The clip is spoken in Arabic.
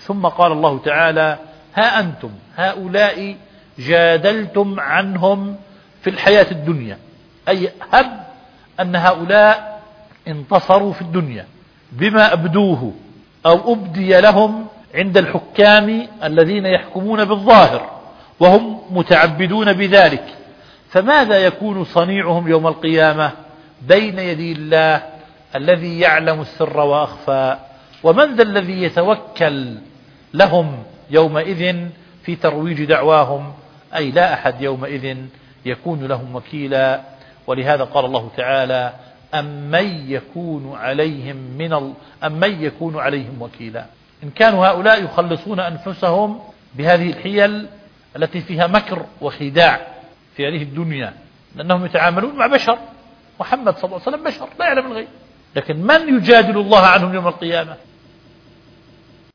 ثم قال الله تعالى: ها أنتم هؤلاء جادلتم عنهم في الحياة الدنيا، أي هب أن هؤلاء انتصروا في الدنيا بما أبدوه أو أبدي لهم عند الحكام الذين يحكمون بالظاهر وهم متعبدون بذلك، فماذا يكون صنيعهم يوم القيامة بين يدي الله الذي يعلم السر وأخفى؟ ومن ذا الذي يتوكل لهم يومئذ في ترويج دعواهم؟ أي لا أحد يومئذ يكون لهم وكيلا. ولهذا قال الله تعالى: أمن يكون عليهم وكيلا. إن كانوا هؤلاء يخلصون أنفسهم بهذه الحيل التي فيها مكر وخداع في هذه الدنيا، لأنهم يتعاملون مع بشر، محمد صلى الله عليه وسلم بشر لا يعلم الغيب، لكن من يجادل الله عنهم يوم القيامة؟